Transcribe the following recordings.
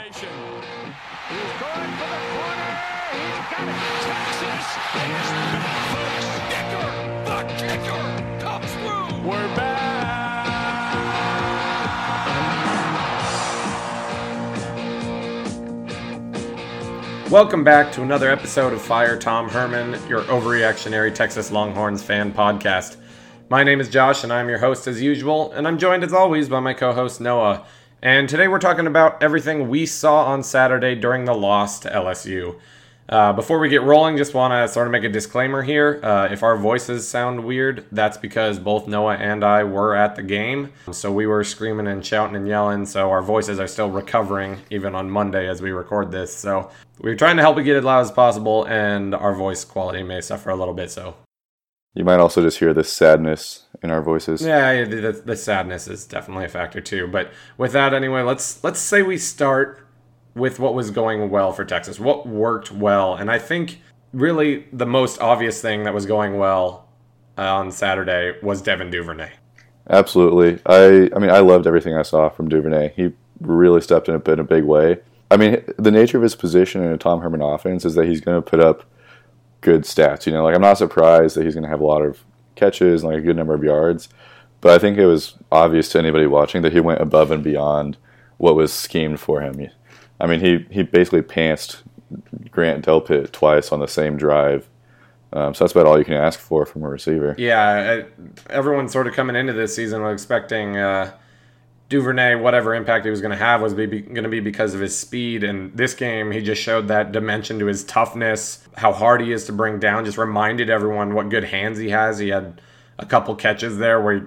situation. He's going for the corner. He's got it. Texas is back, folks. Kicker, the kicker, comes through. We're back. Welcome back to another episode of Fire Tom Herman, your overreactionary Texas Longhorns fan podcast. My name is Josh, and I'm your host as usual, and I'm joined as always by my co-host Noah. And today we're talking about everything we saw on Saturday during the loss to LSU. Before we get rolling, just want to sort of make a disclaimer here. If our voices sound weird, that's because both Noah and I were at the game. So we were screaming and shouting and yelling, so our voices are still recovering even on Monday as we record this. So we're trying to help it get as loud as possible, and our voice quality may suffer a little bit, so. You might also just hear the sadness in our voices. Yeah, the sadness is definitely a factor too. But with that, anyway, let's say we start with what was going well for Texas, what worked well. And I think really the most obvious thing that was going well on Saturday was Devin Duvernay. Absolutely. I mean, I loved everything I saw from Duvernay. He really stepped in a big way. I mean, the nature of his position in a Tom Herman offense is that he's going to put up good stats. You know, like I'm not surprised that he's going to have a lot of catches and like a good number of yards, but I think it was obvious to anybody watching that he went above and beyond what was schemed for him. I mean, he basically pantsed Grant Delpit twice on the same drive. So that's about all you can ask for from a receiver. Yeah, everyone sort of coming into this season was expecting Duvernay, whatever impact he was going to have, was going to be because of his speed. And this game, he just showed that dimension to his toughness, how hard he is to bring down, just reminded everyone what good hands he has. He had a couple catches there where he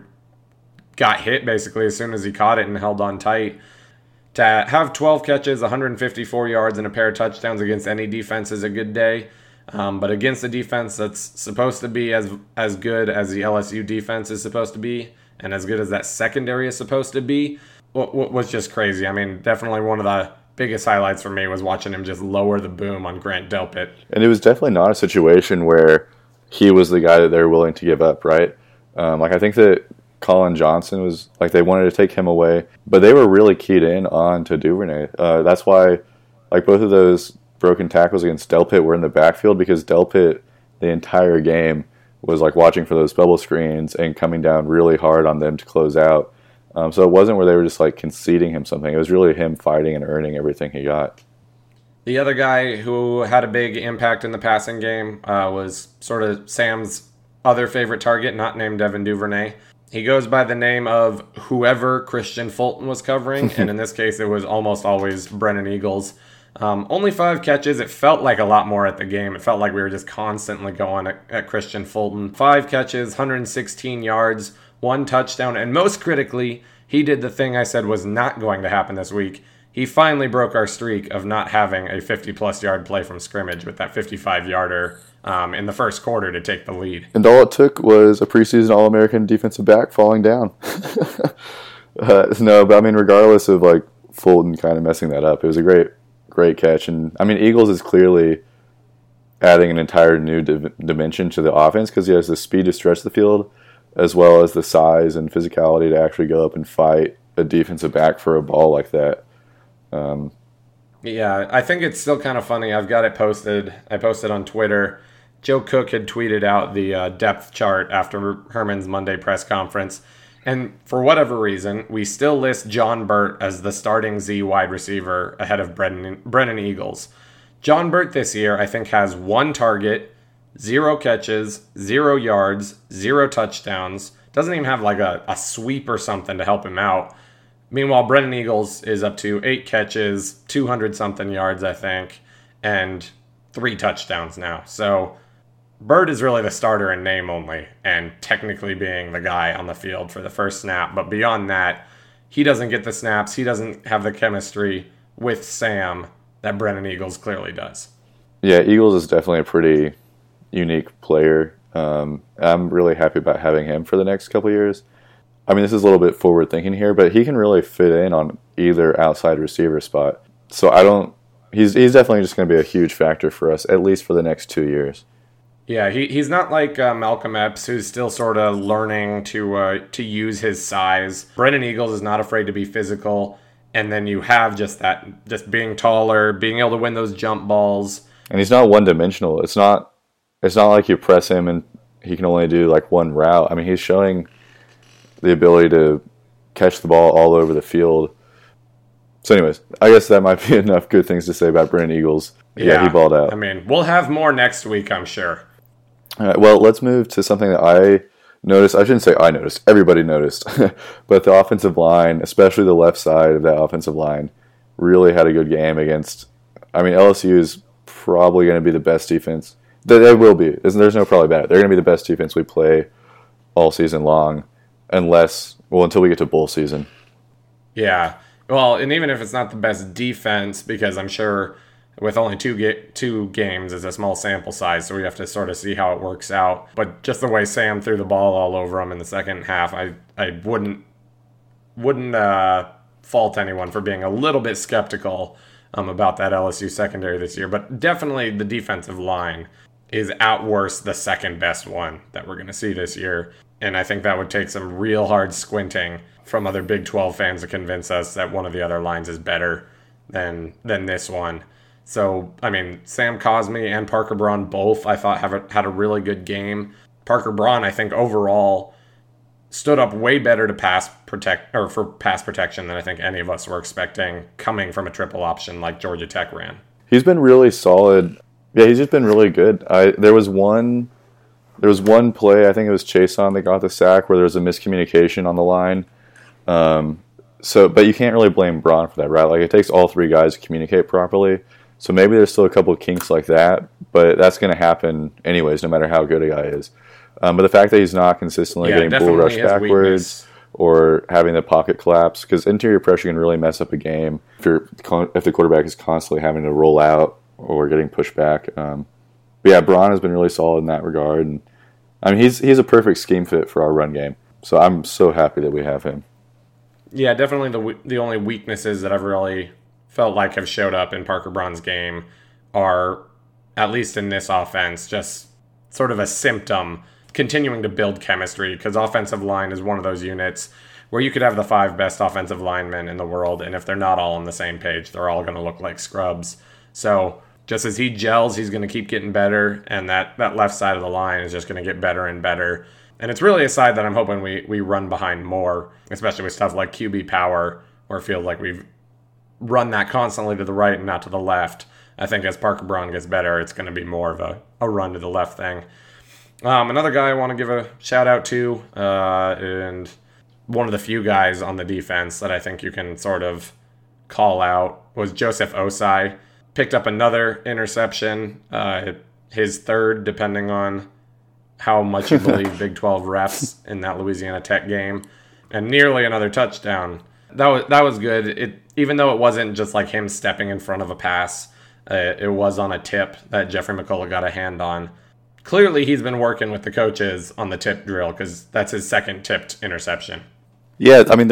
got hit basically as soon as he caught it and held on tight. To have 12 catches, 154 yards, and a pair of touchdowns against any defense is a good day. But against a defense that's supposed to be as good as the LSU defense is supposed to be, and as good as that secondary is supposed to be, was just crazy. I mean, definitely one of the biggest highlights for me was watching him just lower the boom on Grant Delpit. And it was definitely not a situation where he was the guy that they were willing to give up, right? I think that Colin Johnson was, like, they wanted to take him away, but they were really keyed in on to Duvernay. That's why, like, both of those broken tackles against Delpit were in the backfield, because Delpit, the entire game, was like watching for those bubble screens and coming down really hard on them to close out. So it wasn't where they were just like conceding him something. It was really him fighting and earning everything he got. The other guy who had a big impact in the passing game was sort of Sam's other favorite target, not named Devin Duvernay. He goes by the name of whoever Christian Fulton was covering, and in this case it was almost always Brennan Eagles. Only 5 catches. It felt like a lot more at the game. It felt like we were just constantly going at Christian Fulton. 5 catches, 116 yards, 1 touchdown, and most critically, he did the thing I said was not going to happen this week. He finally broke our streak of not having a 50-plus yard play from scrimmage with that 55-yarder in the first quarter to take the lead. And all it took was a preseason All-American defensive back falling down. No, but I mean, regardless of like Fulton kind of messing that up, it was a great catch. And I mean, Eagles is clearly adding an entire new dimension to the offense, because he has the speed to stretch the field as well as the size and physicality to actually go up and fight a defensive back for a ball like that. Yeah, I think it's still kind of funny. I've got it posted. I posted on Twitter. Joe Cook had tweeted out the depth chart after Herman's Monday press conference. And for whatever reason, we still list John Burt as the starting Z wide receiver ahead of Brennan Eagles. John Burt this year, I think, has 1 target, 0 catches, 0 yards, 0 touchdowns. Doesn't even have like a sweep or something to help him out. Meanwhile, Brennan Eagles is up to 8 catches, 200-something yards, I think, and 3 touchdowns now. So Bird is really the starter in name only, and technically being the guy on the field for the first snap. But beyond that, he doesn't get the snaps. He doesn't have the chemistry with Sam that Brennan Eagles clearly does. Yeah, Eagles is definitely a pretty unique player. I'm really happy about having him for the next couple of years. I mean, this is a little bit forward thinking here, but he can really fit in on either outside receiver spot. So he's definitely just going to be a huge factor for us, at least for the next 2 years. Yeah, he's not like Malcolm Epps, who's still sort of learning to use his size. Brennan Eagles is not afraid to be physical, and then you have just being taller, being able to win those jump balls. And he's not one dimensional. It's not like you press him and he can only do like one route. I mean, he's showing the ability to catch the ball all over the field. So anyways, I guess that might be enough good things to say about Brennan Eagles. Yeah, he balled out. I mean, we'll have more next week, I'm sure. All right, well, let's move to something that I noticed. I shouldn't say I noticed. Everybody noticed. But the offensive line, especially the left side of that offensive line, really had a good game against... I mean, LSU is probably going to be the best defense. They will be. There's no probably about it. They're going to be the best defense we play all season long until we get to bowl season. Yeah. Well, and even if it's not the best defense, because I'm sure with only two games is a small sample size, so we have to sort of see how it works out. But just the way Sam threw the ball all over him in the second half, I wouldn't fault anyone for being a little bit skeptical about that LSU secondary this year. But definitely the defensive line is at worst the second best one that we're going to see this year. And I think that would take some real hard squinting from other Big 12 fans to convince us that one of the other lines is better than this one. So, I mean, Sam Cosmi and Parker Braun both, I thought, had a really good game. Parker Braun, I think, overall stood up way better to pass protection than I think any of us were expecting coming from a triple option like Georgia Tech ran. He's been really solid. Yeah, he's just been really good. There was one play, I think it was Chason that got the sack, where there was a miscommunication on the line. But you can't really blame Braun for that, right? Like, it takes all three guys to communicate properly. So maybe there's still a couple of kinks like that, but that's going to happen anyways, no matter how good a guy is. But the fact that he's not consistently getting bull rush backwards or having the pocket collapse, because interior pressure can really mess up a game if the quarterback is constantly having to roll out or getting pushed back. But yeah, Braun has been really solid in that regard. And I mean, he's a perfect scheme fit for our run game. So I'm so happy that we have him. Yeah, definitely the only weaknesses that I've really felt like have showed up in Parker Braun's game are, at least in this offense, just sort of a symptom, continuing to build chemistry, because offensive line is one of those units where you could have the 5 best offensive linemen in the world, and if they're not all on the same page, they're all going to look like scrubs. So just as he gels, he's going to keep getting better, and that left side of the line is just going to get better and better. And it's really a side that I'm hoping we run behind more, especially with stuff like QB power, where it feels like we've run that constantly to the right and not to the left. I think as Parker Braun gets better, it's going to be more of a run to the left thing. Another guy I want to give a shout out to, and one of the few guys on the defense that I think you can sort of call out, was Joseph Osai. Picked up another interception, his third, depending on how much you believe Big 12 refs in that Louisiana Tech game, and nearly another touchdown. That was good. Even though it wasn't just like him stepping in front of a pass, it was on a tip that Jeffrey McCullough got a hand on. Clearly, he's been working with the coaches on the tip drill, because that's his second tipped interception. Yeah, I mean,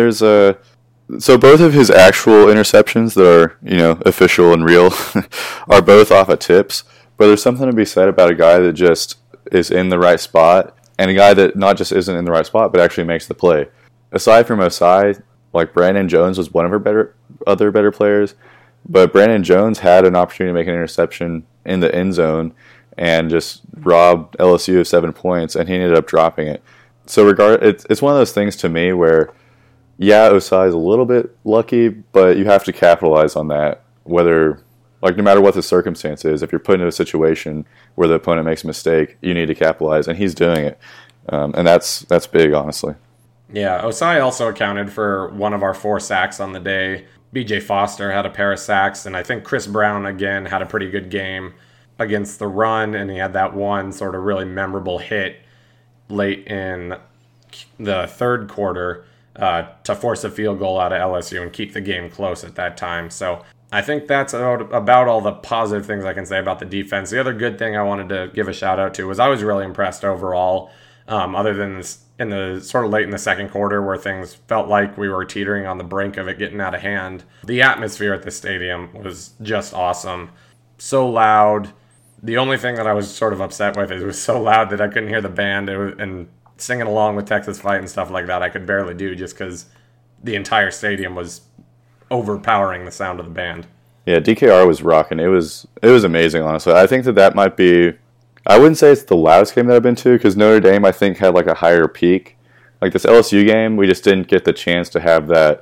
so both of his actual interceptions that are, official and real are both off of tips. But there's something to be said about a guy that just is in the right spot, and a guy that not just isn't in the right spot, but actually makes the play. Aside from Osai, like, Brandon Jones was one of our other better players, but Brandon Jones had an opportunity to make an interception in the end zone and just robbed LSU of 7 points, and he ended up dropping it. So it's one of those things to me where, yeah, Osai is a little bit lucky, but you have to capitalize on that, no matter what the circumstance is. If you're put into a situation where the opponent makes a mistake, you need to capitalize, and he's doing it. And that's big, honestly. Yeah, Osai also accounted for one of our 4 sacks on the day. BJ Foster had a pair of sacks, and I think Chris Brown, again, had a pretty good game against the run, and he had that one sort of really memorable hit late in the third quarter to force a field goal out of LSU and keep the game close at that time. So I think that's about all the positive things I can say about the defense. The other good thing I wanted to give a shout out to was I was really impressed overall, other than this, in the sort of late in the second quarter where things felt like we were teetering on the brink of it getting out of hand. The atmosphere at the stadium was just awesome. So loud. The only thing that I was sort of upset with is it was so loud that I couldn't hear the band, and singing along with Texas Fight and stuff like that I could barely do, just because the entire stadium was overpowering the sound of the band. Yeah, DKR was rocking. It was amazing, honestly. I think that might be, I wouldn't say it's the loudest game that I've been to, because Notre Dame, I think, had like a higher peak. Like this LSU game, we just didn't get the chance to have that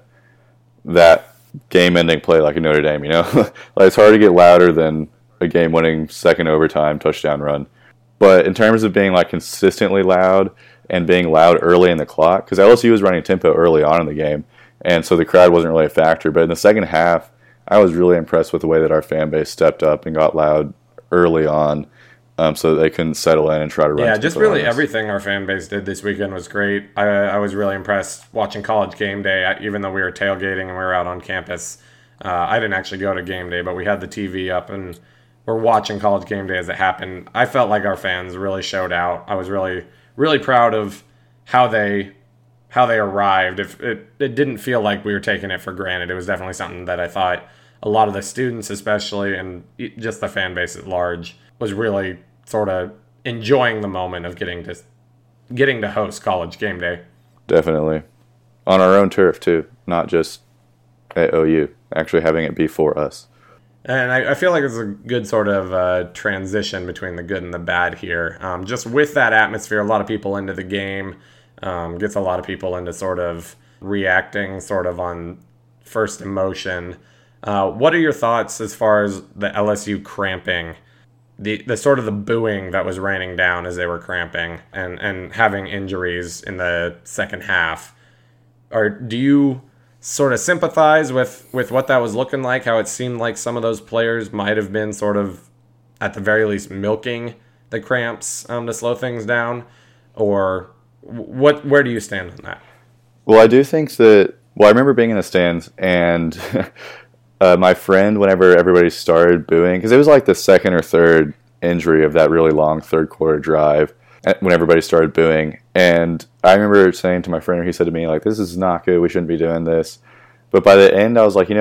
game-ending play like a Notre Dame, you know? Like, it's hard to get louder than a game-winning second overtime touchdown run. But in terms of being like consistently loud and being loud early in the clock, because LSU was running tempo early on in the game, and so the crowd wasn't really a factor. But in the second half, I was really impressed with the way that our fan base stepped up and got loud early on, so that they couldn't settle in and try to run. Yeah, just really everything our fan base did this weekend was great. I was really impressed watching College Game Day, even though we were tailgating and we were out on campus. I didn't actually go to game day, but we had the TV up and we're watching College Game Day as it happened. I felt like our fans really showed out. I was really, really proud of how they arrived. It didn't feel like we were taking it for granted. It was definitely something that I thought a lot of the students especially, and just the fan base at large, was really sort of enjoying the moment of getting to host College Game Day. Definitely. On our own turf, too. Not just at OU. Actually having it be for us. And I feel like it's a good sort of transition between the good and the bad here. Just with that atmosphere, a lot of people into the game, gets a lot of people into sort of reacting sort of on first emotion. What are your thoughts as far as the LSU cramping, the sort of the booing that was raining down as they were cramping and having injuries in the second half? Or do you sort of sympathize with what that was looking like, how it seemed like some of those players might have been sort of, at the very least, milking the cramps to slow things down? Or where do you stand on that? Well, I do think that, I remember being in the stands and my friend, whenever everybody started booing, because it was like the second or third injury of that really long third quarter drive, when everybody started booing. And I remember saying to my friend, or he said to me, like, this is not good, we shouldn't be doing this. But by the end, I was like,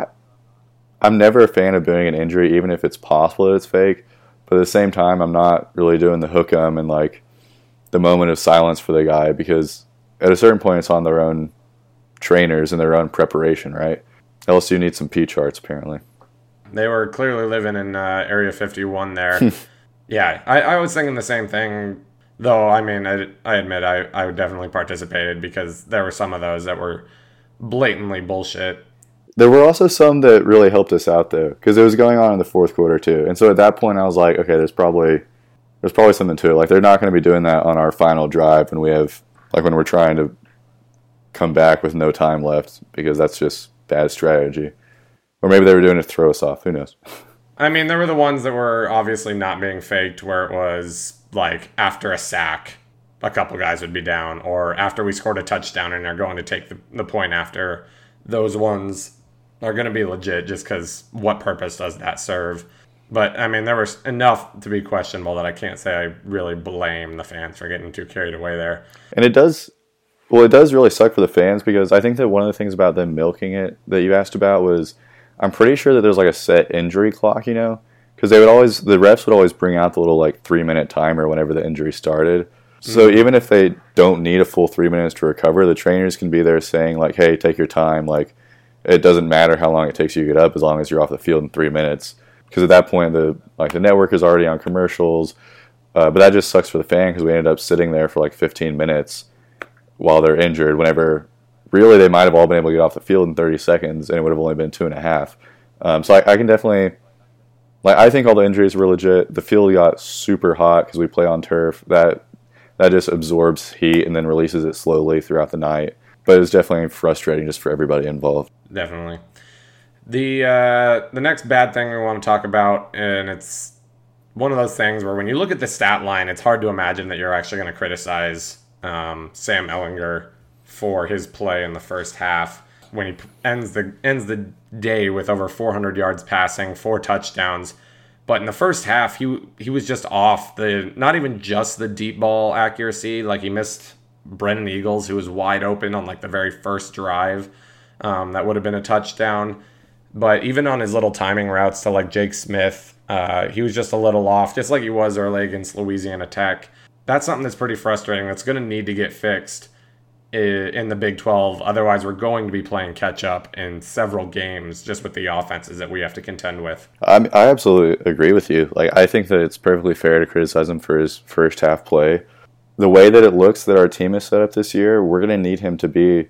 I'm never a fan of booing an injury, even if it's possible that it's fake. But at the same time, I'm not really doing the hook 'em and like the moment of silence for the guy, because at a certain point, it's on their own trainers and their own preparation, right? LSU needs some P charts, apparently. They were clearly living in Area 51 there. Yeah, I was thinking the same thing, though. I mean, I admit I definitely participated, because there were some of those that were blatantly bullshit. There were also some that really helped us out, though, because it was going on in the fourth quarter, too. And so at that point, I was like, okay, there's probably something to it. Like, they're not going to be doing that on our final drive when we're trying to come back with no time left, because that's just bad strategy. Or maybe they were doing it to throw us off. Who knows? I mean, there were the ones that were obviously not being faked, where it was like after a sack, a couple guys would be down, or after we scored a touchdown and are going to take the point after. Those ones are going to be legit, just because what purpose does that serve? But, I mean, there was enough to be questionable that I can't say I really blame the fans for getting too carried away there. And it does really suck for the fans, because I think that one of the things about them milking it that you asked about was, I'm pretty sure that there's like a set injury clock, you know? Because the refs would always bring out the little like 3-minute timer whenever the injury started. So even if they don't need a full 3 minutes to recover, the trainers can be there saying like, hey, take your time. Like, it doesn't matter how long it takes you to get up, as long as you're off the field in 3 minutes. Because at that point, the network is already on commercials. But that just sucks for the fan, because we ended up sitting there for like 15 minutes while they're injured, whenever really they might have all been able to get off the field in 30 seconds, and it would have only been 2.5. So I can definitely, I think all the injuries were legit. The field got super hot because we play on turf. That just absorbs heat and then releases it slowly throughout the night. But it was definitely frustrating just for everybody involved. Definitely. The next bad thing we want to talk about, and it's one of those things where when you look at the stat line, it's hard to imagine that you're actually going to criticize Sam Ehlinger for his play in the first half, when he ends the day with over 400 yards passing, 4 touchdowns. But in the first half, he was just off, not even just the deep ball accuracy. Like, he missed Brennan Eagles, who was wide open on like the very first drive. That would have been a touchdown. But even on his little timing routes to like Jake Smith, he was just a little off, just like he was early against Louisiana Tech. That's something that's pretty frustrating. That's going to need to get fixed. in the Big 12. Otherwise, we're going to be playing catch up in several games just with the offenses that we have to contend with. I absolutely agree with you. Like, I think that it's perfectly fair to criticize him for his first half play. The way that it looks that our team is set up this year, we're going to need him to be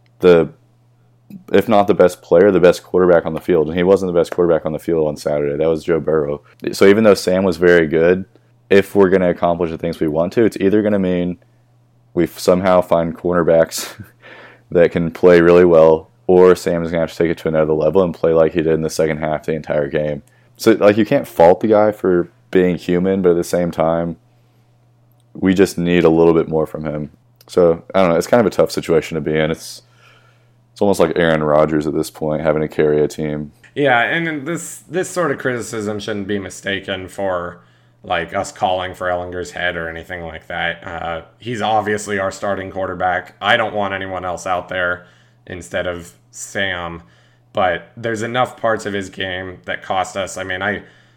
if not the best player, the best quarterback on the field. And he wasn't the best quarterback on the field on Saturday. That was Joe Burrow. So even though Sam was very good, if we're going to accomplish the things we want to, it's either going to mean we somehow find cornerbacks that can play really well, or Sam is going to have to take it to another level and play like he did in the second half the entire game. So, like, you can't fault the guy for being human, but at the same time, we just need a little bit more from him. So, I don't know. It's kind of a tough situation to be in. It's almost like Aaron Rodgers at this point, having to carry a team. Yeah, and this sort of criticism shouldn't be mistaken for like us calling for Ellinger's head or anything like that. He's obviously our starting quarterback. I don't want anyone else out there instead of Sam, but there's enough parts of his game that cost us. I mean,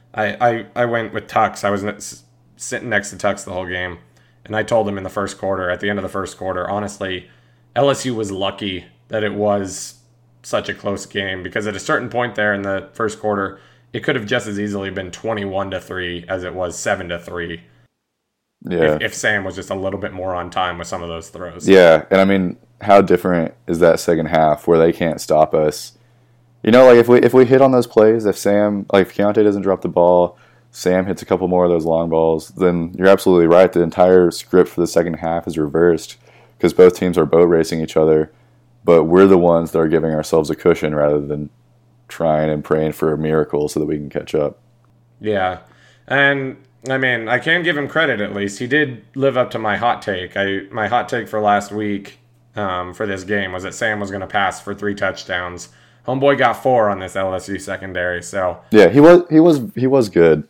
I went with Tux. I was sitting next to Tux the whole game, and I told him in the first quarter, at the end of the first quarter, honestly, LSU was lucky that it was such a close game, because at a certain point there in the first quarter, it could have just as easily been 21-3 as it was 7-3. Yeah. If Sam was just a little bit more on time with some of those throws. Yeah, and I mean, how different is that second half where they can't stop us? You know, like if we hit on those plays, if Keontae doesn't drop the ball, Sam hits a couple more of those long balls, then you're absolutely right. The entire script for the second half is reversed because both teams are boat racing each other, but we're the ones that are giving ourselves a cushion rather than trying and praying for a miracle so that we can catch up. Yeah, and I mean, I can give him credit at least. He did live up to my hot take. My hot take for last week for this game was that Sam was going to pass for 3 touchdowns. Homeboy got 4 on this LSU secondary. So yeah, he was good.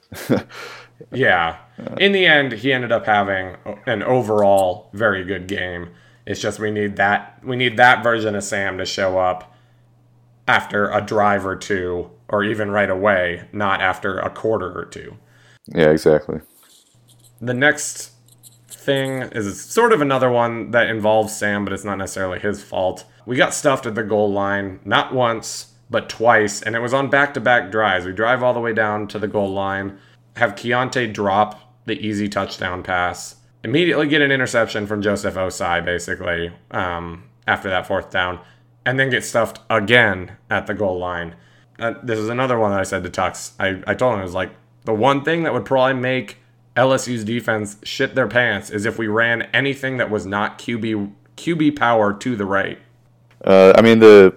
Yeah. In the end, he ended up having an overall very good game. It's just we need that version of Sam to show up after a drive or two, or even right away, not after a quarter or two. Yeah, exactly. The next thing is sort of another one that involves Sam, but it's not necessarily his fault. We got stuffed at the goal line, not once, but twice, and it was on back-to-back drives. We drive all the way down to the goal line, have Keontae drop the easy touchdown pass, immediately get an interception from Joseph Osai, basically, after that 4th down, and then get stuffed again at the goal line. This is another one that I said to Tux. I told him, it was like, the one thing that would probably make LSU's defense shit their pants is if we ran anything that was not QB power to the right. I mean,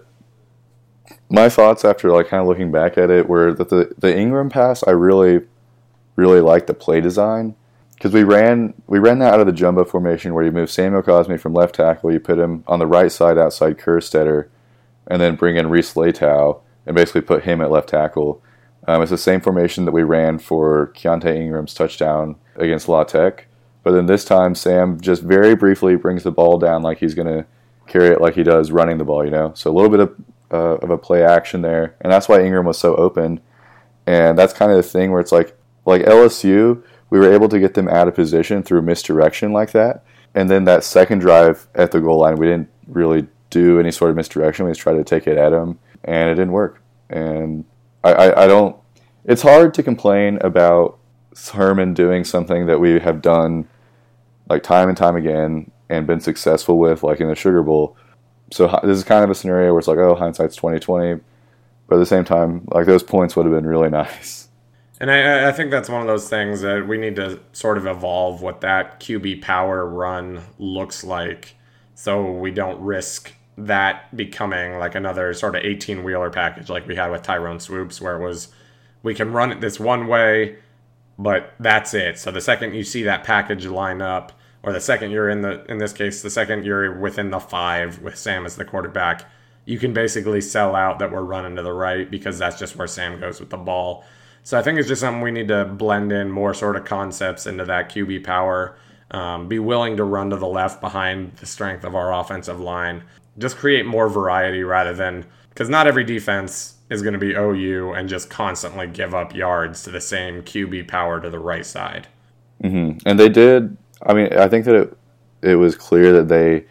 my thoughts after like kind of looking back at it were that the Ingram pass, I really, really liked the play design, because we ran that out of the jumbo formation where you move Samuel Cosme from left tackle, you put him on the right side outside Kerstetter, and then bring in Reese Latow and basically put him at left tackle. It's the same formation that we ran for Keontae Ingram's touchdown against La Tech, but then this time Sam just very briefly brings the ball down like he's going to carry it like he does running the ball, you know? So a little bit of a play action there, and that's why Ingram was so open. And that's kind of the thing where it's like LSU, we were able to get them out of position through misdirection like that. And then that second drive at the goal line, we didn't really do any sort of misdirection. We just tried to take it at him, and it didn't work. And I don't... It's hard to complain about Herman doing something that we have done like time and time again and been successful with, like in the Sugar Bowl. So this is kind of a scenario where it's like, oh, hindsight's 20/20. But at the same time, like, those points would have been really nice. And I think that's one of those things that we need to sort of evolve what that QB power run looks like, so we don't risk that becoming like another sort of 18-wheeler package like we had with Tyrone Swoops, where it was, we can run it this one way, but that's it. So the second you see that package line up, or the second you're in this case, the second you're within the 5 with Sam as the quarterback, you can basically sell out that we're running to the right, because that's just where Sam goes with the ball. So I think it's just something we need to blend in more sort of concepts into that QB power. Be willing to run to the left behind the strength of our offensive line. Just create more variety rather than, because not every defense is going to be OU and just constantly give up yards to the same QB power to the right side. Mm-hmm. And they did. I mean, I think that it was clear that they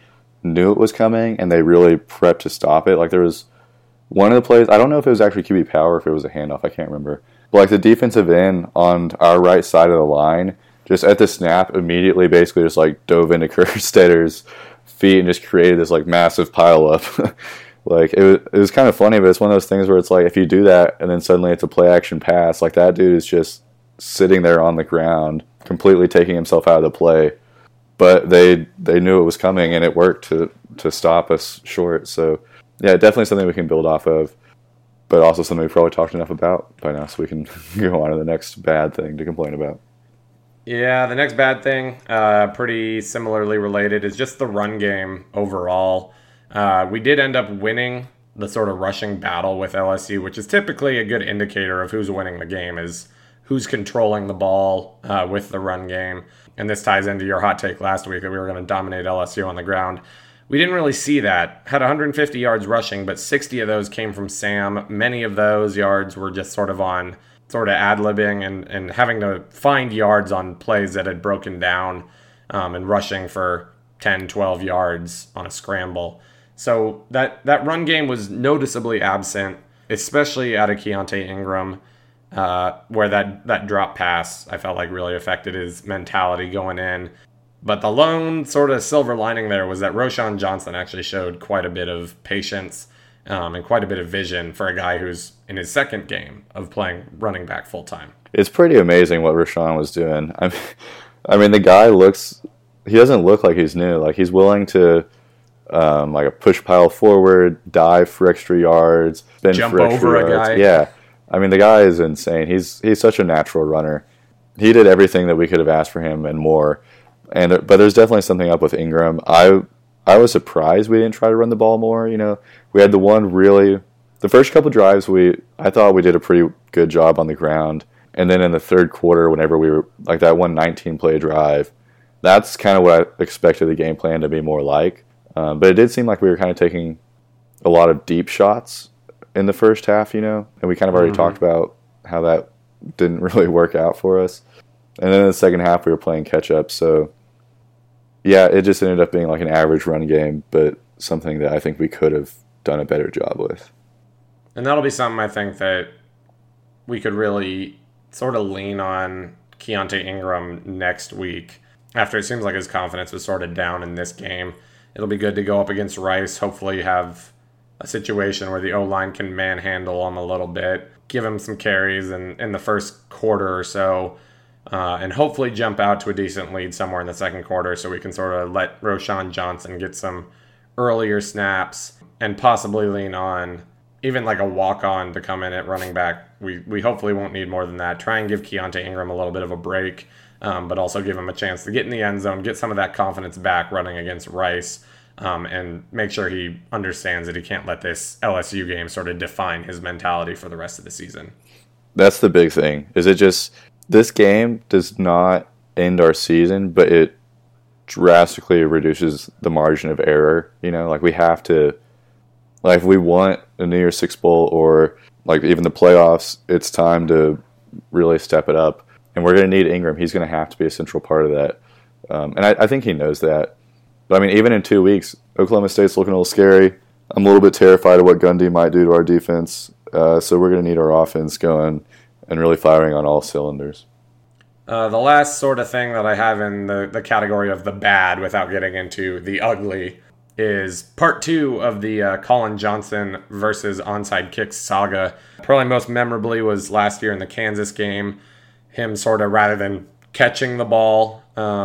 knew it was coming and they really prepped to stop it. Like there was one of the plays, I don't know if it was actually QB power or if it was a handoff, I can't remember. But like the defensive end on our right side of the line, just at the snap, immediately basically just like dove into Kerstedter's feet and just created this like massive pile up. Like it was kind of funny, but it's one of those things where it's like if you do that and then suddenly it's a play action pass, like that dude is just sitting there on the ground, completely taking himself out of the play. But they knew it was coming and it worked to stop us short. So yeah, definitely something we can build off of, but also something we've probably talked enough about by now, so we can go on to the next bad thing to complain about. Yeah, the next bad thing, pretty similarly related, is just the run game overall. We did end up winning the sort of rushing battle with LSU, which is typically a good indicator of who's winning the game, is who's controlling the ball with the run game. And this ties into your hot take last week that we were going to dominate LSU on the ground. We didn't really see that. Had 150 yards rushing, but 60 of those came from Sam. Many of those yards were just sort of ad-libbing and having to find yards on plays that had broken down and rushing for 10, 12 yards on a scramble. So that run game was noticeably absent, especially out of Keontae Ingram, where that drop pass, I felt like really affected his mentality going in. But the lone sort of silver lining there was that Roschon Johnson actually showed quite a bit of patience and quite a bit of vision for a guy who's in his second game of playing running back full-time. It's pretty amazing what Roschon was doing. I mean, the guy he doesn't look like he's new. Like, he's willing to, like a push pile forward, dive for extra yards, spin jump for extra over yards. A guy. Yeah. I mean, the guy is insane. He's such a natural runner. He did everything that we could have asked for him and more. But there's definitely something up with Ingram. I was surprised we didn't try to run the ball more. You know, we had the first couple drives I thought we did a pretty good job on the ground, and then in the third quarter, whenever we were like that 19 play drive, that's kind of what I expected the game plan to be more like. But it did seem like we were kind of taking a lot of deep shots in the first half, you know, and we kind of already talked about how that didn't really work out for us. And then in the second half, we were playing catch-up. So, yeah, it just ended up being like an average run game, but something that I think we could have done a better job with. And that'll be something I think that we could really sort of lean on Keontae Ingram next week. After it seems like his confidence was sort of down in this game, it'll be good to go up against Rice. Hopefully have a situation where the O-line can manhandle him a little bit, give him some carries in the first quarter or so, and hopefully jump out to a decent lead somewhere in the second quarter so we can sort of let Roschon Johnson get some earlier snaps and possibly lean on even like a walk-on to come in at running back. We hopefully won't need more than that. Try and give Keontae Ingram a little bit of a break, but also give him a chance to get in the end zone, get some of that confidence back running against Rice, and make sure he understands that he can't let this LSU game sort of define his mentality for the rest of the season. That's the big thing. Is it just this game does not end our season, but it drastically reduces the margin of error. You know, like we have to, like if we want a New Year's Six Bowl or like even the playoffs, it's time to really step it up. And we're going to need Ingram. He's going to have to be a central part of that. And I think he knows that. But I mean, even in 2 weeks, Oklahoma State's looking a little scary. I'm a little bit terrified of what Gundy might do to our defense. So we're going to need our offense going and really firing on all cylinders. The last sort of thing that I have in the category of the bad without getting into the ugly is part 2 of the Colin Johnson versus onside kicks saga. Probably most memorably was last year in the Kansas game. Him sort of, rather than catching the ball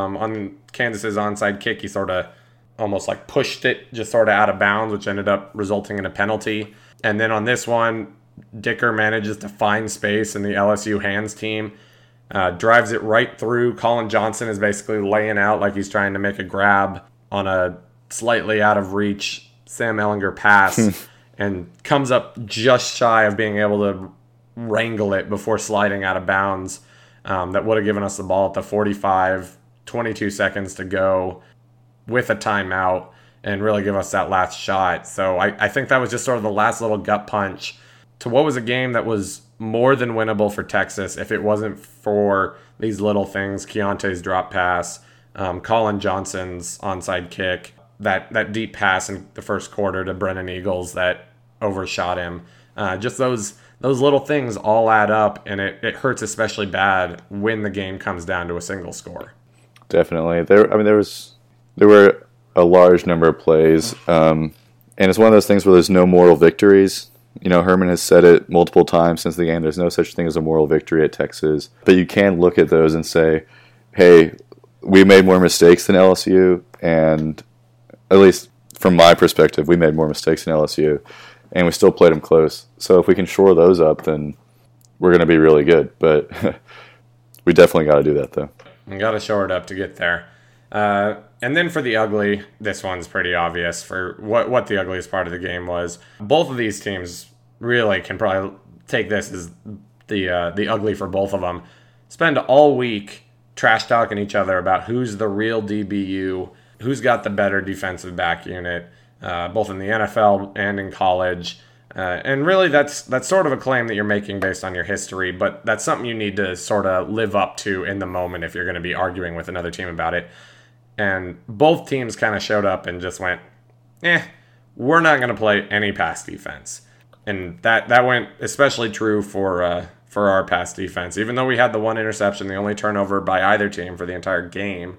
on Kansas's onside kick, he sort of almost like pushed it just sort of out of bounds, which ended up resulting in a penalty. And then on this one, Dicker manages to find space in the LSU hands team, drives it right through. Colin Johnson is basically laying out like he's trying to make a grab on a slightly out of reach Sam Ehlinger pass and comes up just shy of being able to wrangle it before sliding out of bounds. That would have given us the ball at the 45, 22 seconds to go with a timeout and really give us that last shot. So I think that was just sort of the last little gut punch to what was a game that was more than winnable for Texas if it wasn't for these little things, Keontae's drop pass, Colin Johnson's onside kick, that deep pass in the first quarter to Brennan Eagles that overshot him. Just those little things all add up, and it hurts especially bad when the game comes down to a single score. Definitely. There were a large number of plays, and it's one of those things where there's no moral victories. Herman has said it multiple times since the game. There's no such thing as a moral victory at Texas. But you can look at those and say, hey, we made more mistakes than LSU, and at least from my perspective, we made more mistakes than LSU, and we still played them close. So if we can shore those up, then we're going to be really good. But we definitely got to do that, though. We got to shore it up to get there. And then for the ugly, this one's pretty obvious for what the ugliest part of the game was. Both of these teams really can probably take this as the ugly for both of them. Spend all week trash talking each other about who's the real DBU, who's got the better defensive back unit, both in the NFL and in college. And really that's sort of a claim that you're making based on your history, but that's something you need to sort of live up to in the moment if you're going to be arguing with another team about it. And both teams kind of showed up and just went, we're not going to play any pass defense. And that went especially true for our pass defense. Even though we had the one interception, the only turnover by either team for the entire game,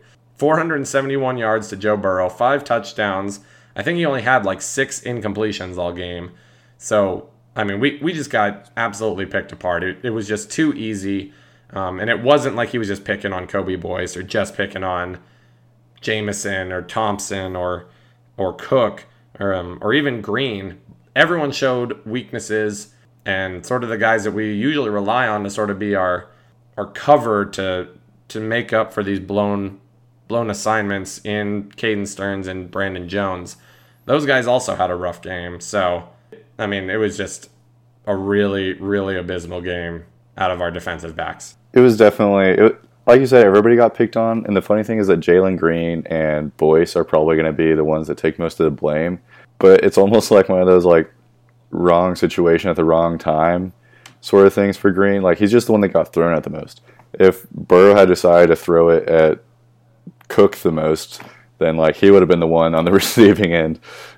471 yards to Joe Burrow, 5 touchdowns. I think he only had like 6 incompletions all game. So, I mean, we just got absolutely picked apart. It was just too easy. And it wasn't like he was just picking on Kobe Boyce or just picking on Jameson or Thompson or Cook or even Green. Everyone showed weaknesses, and sort of the guys that we usually rely on to sort of be our cover to make up for these blown assignments in Caden Stearns and Brandon Jones. Those guys also had a rough game. So, I mean, it was just a really, really abysmal game out of our defensive backs. It was definitely, like you said, everybody got picked on. And the funny thing is that Jalen Green and Boyce are probably going to be the ones that take most of the blame. But it's almost like one of those, like, wrong situation at the wrong time sort of things for Green. Like, he's just the one that got thrown at the most. If Burrow had decided to throw it at Cook the most, then, like, he would have been the one on the receiving end.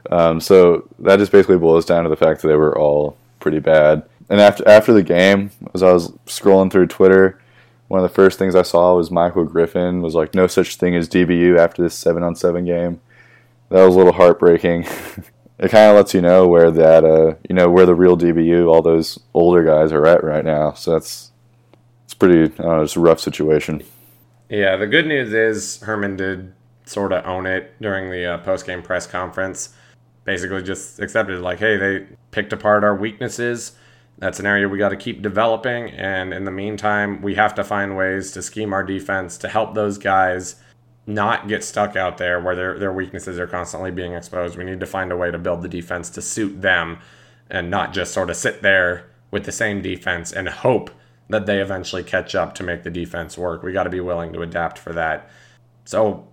So that just basically boils down to the fact that they were all pretty bad. And after the game, as I was scrolling through Twitter, one of the first things I saw was Michael Griffin was like, no such thing as DBU after this 7-on-7 game. That was a little heartbreaking. It kind of lets you know where that, where the real DBU, all those older guys are at right now. So it's pretty, it's a rough situation. Yeah, the good news is Herman did sort of own it during the post-game press conference. Basically just accepted, like, hey, they picked apart our weaknesses. That's an area we got to keep developing. And in the meantime, we have to find ways to scheme our defense to help those guys not get stuck out there where their weaknesses are constantly being exposed. We need to find a way to build the defense to suit them and not just sort of sit there with the same defense and hope that they eventually catch up to make the defense work. We got to be willing to adapt for that. So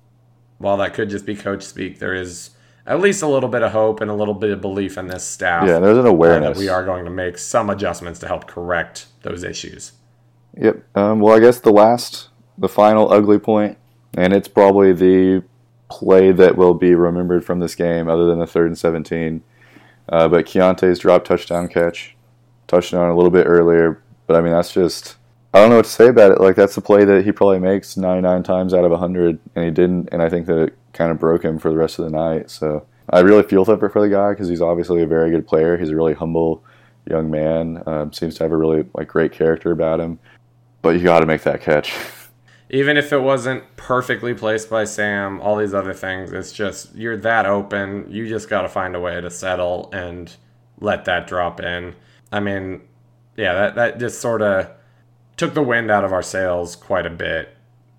while that could just be coach speak, there is at least a little bit of hope and a little bit of belief in this staff. Yeah, there's an awareness that we are going to make some adjustments to help correct those issues. Yep. Well, I guess the final ugly point, and it's probably the play that will be remembered from this game other than the 3rd and 17. But Keontae's drop touchdown catch. Touched on a little bit earlier, but I mean, that's just, I don't know what to say about it. Like, that's the play that he probably makes 99 times out of 100, and he didn't, and I think that it kind of broke him for the rest of the night. So I really feel for the guy because he's obviously a very good player. He's a really humble young man. Seems to have a really great character about him. But you got to make that catch. Even if it wasn't perfectly placed by Sam, all these other things, it's just, you're that open. You just got to find a way to settle and let that drop in. I mean, yeah, that just sort of took the wind out of our sails quite a bit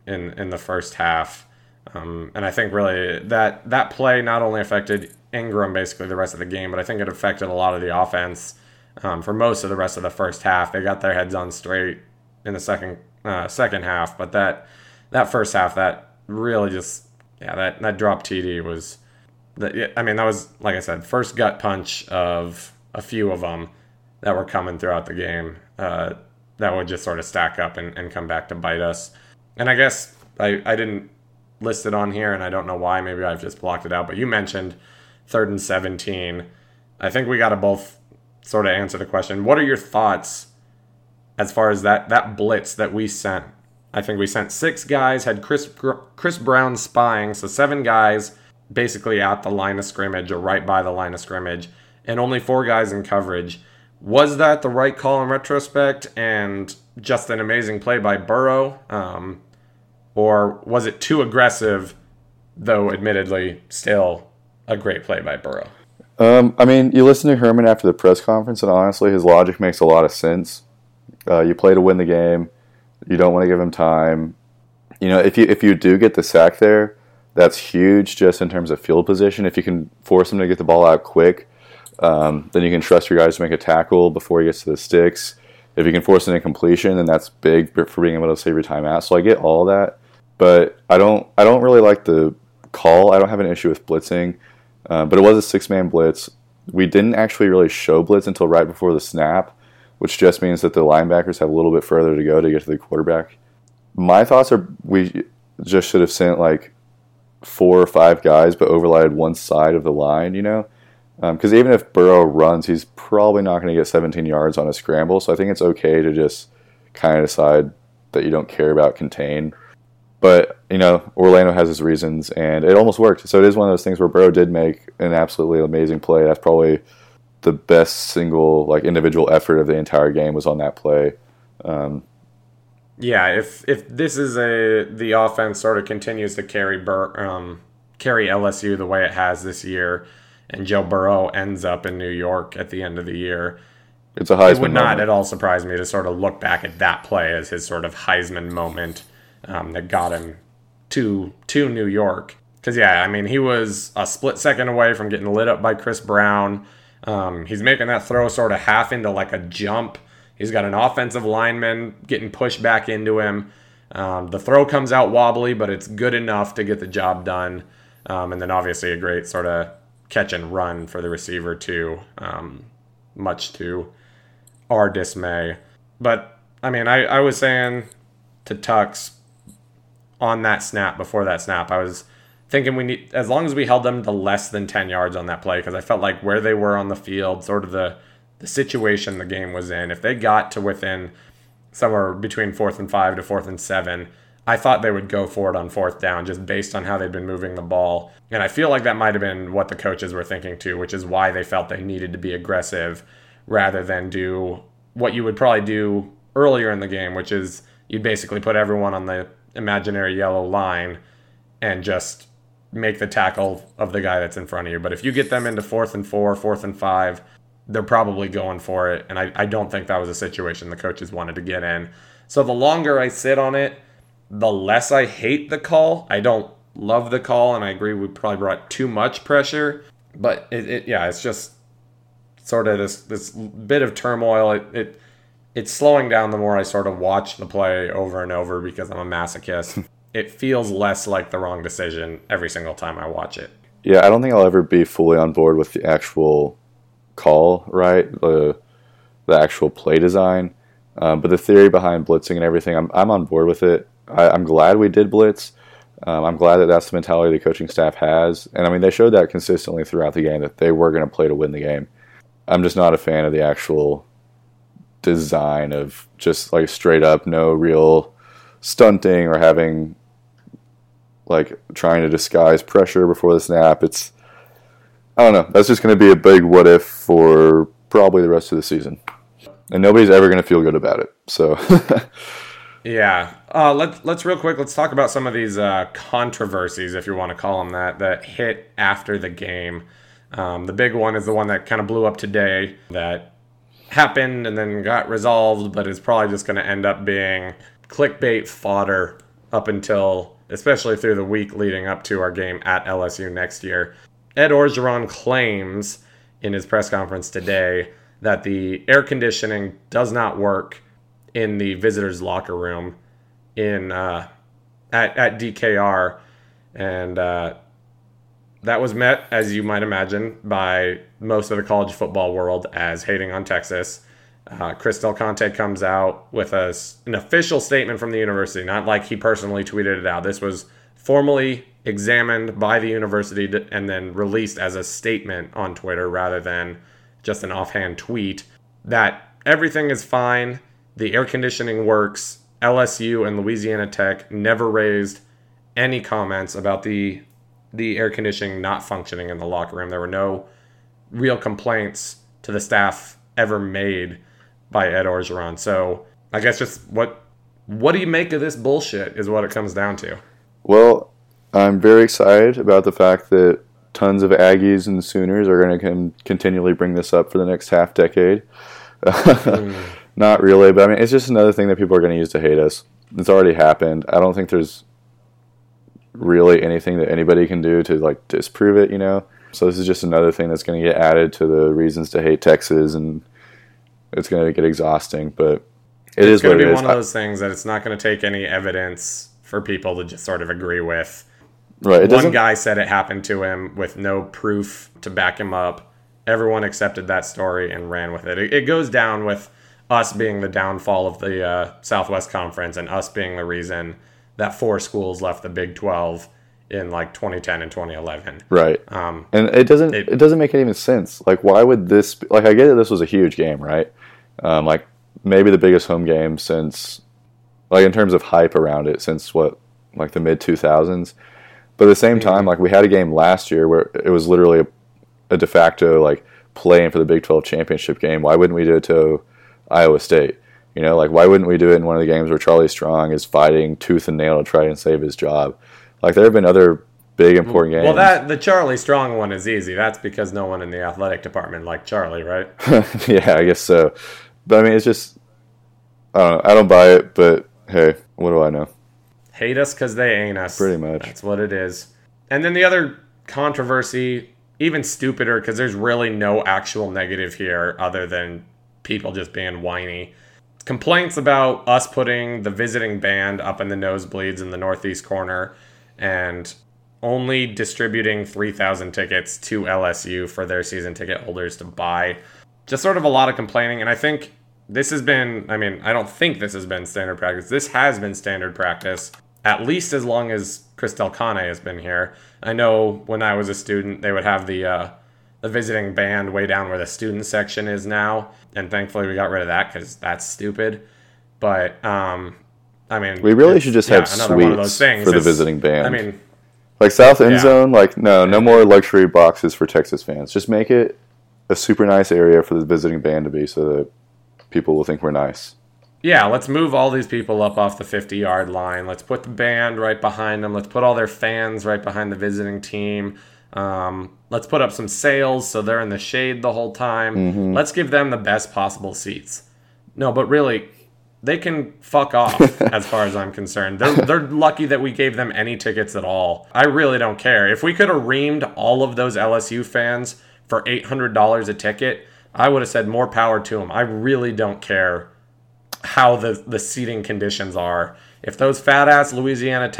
in the first half. And I think really that play not only affected Ingram basically the rest of the game, but I think it affected a lot of the offense for most of the rest of the first half. They got their heads on straight in the second half, but that first half, that really just, that drop TD was, that was, like I said, first gut punch of a few of them that were coming throughout the game that would just sort of stack up and come back to bite us. And I guess I didn't listed on here, and I don't know why. Maybe I've just blocked it out. But you mentioned 3rd and 17. I think we got to both sort of answer the question. What are your thoughts as far as that blitz that we sent? I think we sent 6 guys, had Chris Brown spying, so 7 guys basically at the line of scrimmage or right by the line of scrimmage, and only 4 guys in coverage. Was that the right call in retrospect and just an amazing play by Burrow? Or was it too aggressive, though admittedly still a great play by Burrow? I mean, you listen to Herman after the press conference, and honestly, his logic makes a lot of sense. You play to win the game. You don't want to give him time. You know, if you do get the sack there, that's huge just in terms of field position. If you can force him to get the ball out quick, then you can trust your guys to make a tackle before he gets to the sticks. If you can force an incompletion, then that's big for being able to save your time out. So I get all that, but I don't really like the call. I don't have an issue with blitzing, but it was a 6-man blitz. We didn't actually really show blitz until right before the snap, which just means that the linebackers have a little bit further to go to get to the quarterback. My thoughts are we just should have sent like 4 or 5 guys, but overlaid one side of the line, you know? Because even if Burrow runs, he's probably not going to get 17 yards on a scramble, so I think it's okay to just kind of decide that you don't care about contain. But, you know, Orlando has his reasons, and it almost worked. So it is one of those things where Burrow did make an absolutely amazing play. That's probably the best single, like, individual effort of the entire game was on that play. Yeah, if this is the offense sort of continues to carry LSU the way it has this year, and Joe Burrow ends up in New York at the end of the year, it's a Heisman it would not moment. at all surprise me to sort of look back at that play as his sort of Heisman moment that got him to New York. Because, yeah, I mean, he was a split second away from getting lit up by Chris Brown. He's making that throw sort of half into like a jump. He's got an offensive lineman getting pushed back into him. The throw comes out wobbly, but it's good enough to get the job done. And then obviously a great sort of catch and run for the receiver too, much to our dismay. But, I mean, I was saying to Tux on that snap, before that snap, I was thinking we need, as long as we held them to less than 10 yards on that play, because I felt like where they were on the field, sort of the situation the game was in, if they got to within somewhere between 4th and 5 to 4th and 7, I thought they would go for it on 4th down just based on how they'd been moving the ball. And I feel like that might have been what the coaches were thinking too, which is why they felt they needed to be aggressive rather than do what you would probably do earlier in the game, which is you'd basically put everyone on the imaginary yellow line and just make the tackle of the guy that's in front of you. But if you get them into 4th and 4, 4th and 5, they're probably going for it. And I don't think that was a situation the coaches wanted to get in. So the longer I sit on it, the less I hate the call. I don't love the call, and I agree we probably brought too much pressure. But it's just sort of this bit of turmoil. It's slowing down the more I sort of watch the play over and over because I'm a masochist. It feels less like the wrong decision every single time I watch it. Yeah, I don't think I'll ever be fully on board with the actual call, right? The actual play design. But the theory behind blitzing and everything, I'm on board with it. I'm glad we did blitz. I'm glad that that's the mentality the coaching staff has. And, I mean, they showed that consistently throughout the game, that they were going to play to win the game. I'm just not a fan of the actual design of just, like, straight up, no real stunting or having, like, trying to disguise pressure before the snap. I don't know. That's just going to be a big what if for probably the rest of the season. And nobody's ever going to feel good about it. So, yeah. Let's real quick, let's talk about some of these controversies, if you want to call them that hit after the game. The big one is the one that kind of blew up today, that happened and then got resolved, but is probably just going to end up being clickbait fodder up until, especially through the week leading up to our game at LSU next year. Ed Orgeron claims in his press conference today that the air conditioning does not work in the visitors' locker room at DKR, and that was met, as you might imagine, by most of the college football world as hating on Texas. Chris Del Conte comes out with an official statement from the university, not like he personally tweeted it out. This was formally examined by the university and then released as a statement on Twitter rather than just an offhand tweet, that everything is fine, the air conditioning works. LSU and Louisiana Tech never raised any comments about the air conditioning not functioning in the locker room. There were no real complaints to the staff ever made by Ed Orgeron. So I guess just what do you make of this bullshit is what it comes down to. Well, I'm very excited about the fact that tons of Aggies and Sooners are going to continually bring this up for the next half decade. Not really, but I mean, it's just another thing that people are going to use to hate us. It's already happened. I don't think there's really anything that anybody can do to like disprove it, you know? So this is just another thing that's going to get added to the reasons to hate Texas, and it's going to get exhausting, but it's going to be one of those things that it's not going to take any evidence for people to just sort of agree with. Right. One guy said it happened to him with no proof to back him up. Everyone accepted that story and ran with it. It goes down with us being the downfall of the Southwest Conference and us being the reason that 4 schools left the Big 12 in like 2010 and 2011. Right. And it doesn't make any sense. Like, why would this be, like, I get that this was a huge game, right? Like maybe the biggest home game since, like, in terms of hype around it, since what, like the mid 2000s. But at the same time, like, we had a game last year where it was literally a de facto like playing for the Big 12 championship game. Why wouldn't we do it to Iowa State? You know, like, why wouldn't we do it in one of the games where Charlie Strong is fighting tooth and nail to try and save his job? Like, there have been other big important games. Well, the Charlie Strong one is easy. That's because no one in the athletic department liked Charlie, right? Yeah, I guess so. But I mean, it's just, I don't know. I don't buy it, but hey, what do I know? Hate us because they ain't us. Pretty much. That's what it is. And then the other controversy, even stupider, because there's really no actual negative here other than people just being whiny. Complaints about us putting the visiting band up in the nosebleeds in the northeast corner and only distributing 3,000 tickets to LSU for their season ticket holders to buy. Just sort of a lot of complaining. And I think this has been, I don't think this has been standard practice. This has been standard practice at least as long as Chris Del Cane has been here. I know when I was a student, they would have the visiting band way down where the student section is now. And thankfully we got rid of that because that's stupid. But, we really should just have suites one of those things for the visiting band. Like South End Zone, like, no more luxury boxes for Texas fans. Just make it a super nice area for the visiting band to be so that people will think we're nice. Yeah, let's move all these people up off the 50-yard line. Let's put the band right behind them. Let's put all their fans right behind the visiting team. Let's put up some sails so they're in the shade the whole time. Mm-hmm. Let's give them the best possible seats. No, but really, they can fuck off as far as I'm concerned. They're lucky that we gave them any tickets at all. I really don't care. If we could have reamed all of those LSU fans for $800 a ticket, I would have said more power to them. I really don't care how the seating conditions are. If those fat-ass Louisiana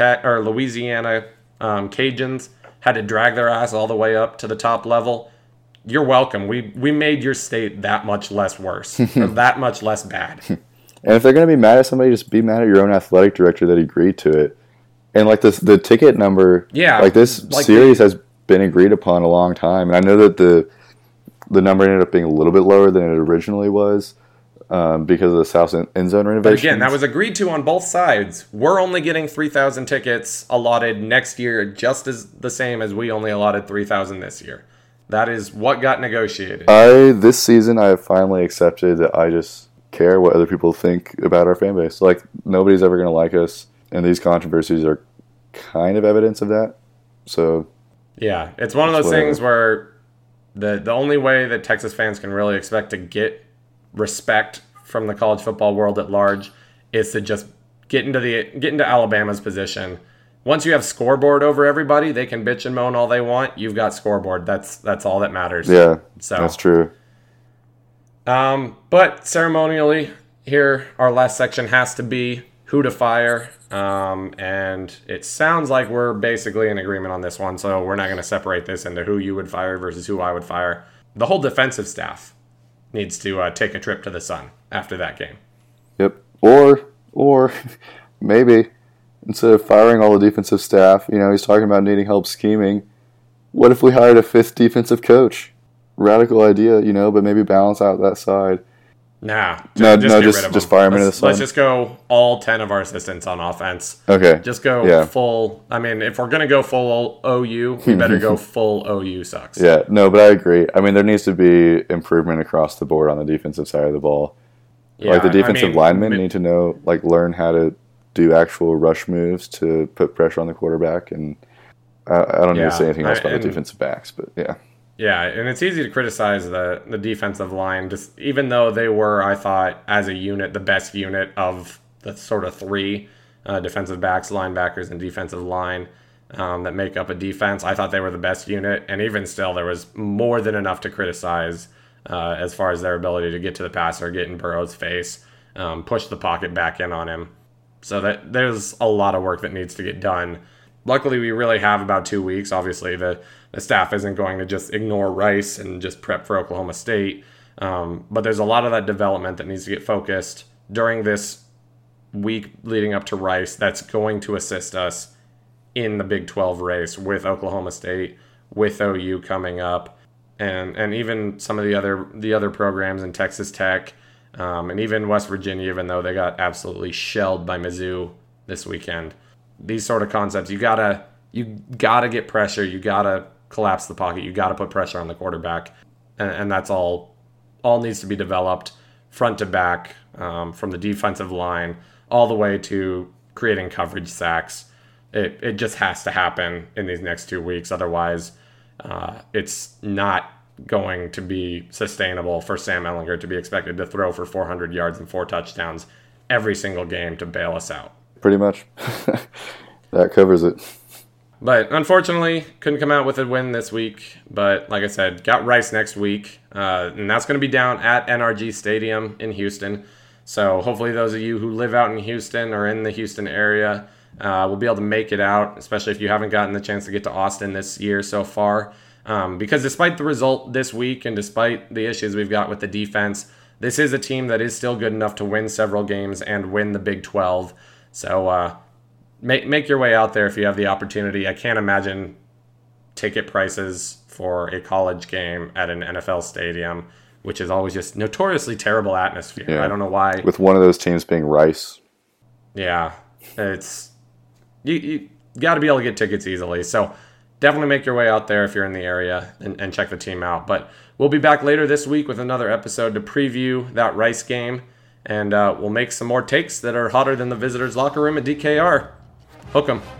Cajuns had to drag their ass all the way up to the top level, you're welcome. We made your state that much less worse, or that much less bad. And if they're going to be mad at somebody, just be mad at your own athletic director that agreed to it. And like the ticket number, this series has been agreed upon a long time. And I know that the number ended up being a little bit lower than it originally was because of the South End Zone renovation. But again, that was agreed to on both sides. We're only getting 3,000 tickets allotted next year, just as the same as we only allotted 3,000 this year. That is what got negotiated. This season, I have finally accepted that I just care what other people think about our fan base. Like, nobody's ever going to like us, and these controversies are kind of evidence of that. So, yeah, it's one of those things where the only way that Texas fans can really expect to get respect from the college football world at large is to just get into Alabama's position. Once you have scoreboard over everybody, they can bitch and moan all they want. You've got scoreboard. That's all that matters. Yeah, that's true. But ceremonially, here, our last section has to be who to fire. And it sounds like we're basically in agreement on this one, so we're not going to separate this into who you would fire versus who I would fire. The whole defensive staff needs to take a trip to the sun after that game. Yep. Or maybe instead of firing all the defensive staff, he's talking about needing help scheming. What if we hired a 5th defensive coach? Radical idea, but maybe balance out that side. Nah. Just fire him into the sun. Let's just go all 10 of our assistants on offense. Okay. Just go full. I mean, if we're going to go full OU, we better go full OU sucks. Yeah, no, but I agree. I mean, there needs to be improvement across the board on the defensive side of the ball. Yeah, the defensive linemen need to know, learn how to do actual rush moves to put pressure on the quarterback. And I don't need to say anything else about the defensive backs, but yeah. Yeah, and it's easy to criticize the defensive line, just even though they were, I thought, as a unit, the best unit of the sort of 3 defensive backs, linebackers, and defensive line that make up a defense. I thought they were the best unit, and even still, there was more than enough to criticize as far as their ability to get to the passer, get in Burrow's face, push the pocket back in on him. So that there's a lot of work that needs to get done. Luckily, we really have about 2 weeks. Obviously, the staff isn't going to just ignore Rice and just prep for Oklahoma State. But there's a lot of that development that needs to get focused during this week leading up to Rice that's going to assist us in the Big 12 race with Oklahoma State, with OU coming up, and even some of the other programs in Texas Tech, and even West Virginia, even though they got absolutely shelled by Mizzou this weekend. These sort of concepts, you gotta get pressure, you gotta collapse the pocket, you gotta put pressure on the quarterback, and that's all needs to be developed front to back, from the defensive line all the way to creating coverage sacks. It just has to happen in these next 2 weeks, otherwise it's not going to be sustainable for Sam Ehlinger to be expected to throw for 400 yards and 4 touchdowns every single game to bail us out. Pretty much. That covers it. But unfortunately, couldn't come out with a win this week. But like I said, got Rice next week. And that's going to be down at NRG Stadium in Houston. So hopefully those of you who live out in Houston or in the Houston area will be able to make it out, especially if you haven't gotten the chance to get to Austin this year so far. Because despite the result this week and despite the issues we've got with the defense, this is a team that is still good enough to win several games and win the Big 12. So make your way out there if you have the opportunity. I can't imagine ticket prices for a college game at an NFL stadium, which is always just notoriously terrible atmosphere. Yeah. I don't know why. With one of those teams being Rice. Yeah, it's you got to be able to get tickets easily. So definitely make your way out there if you're in the area and check the team out. But we'll be back later this week with another episode to preview that Rice game. And we'll make some more takes that are hotter than the visitors' locker room at DKR. Hook 'em.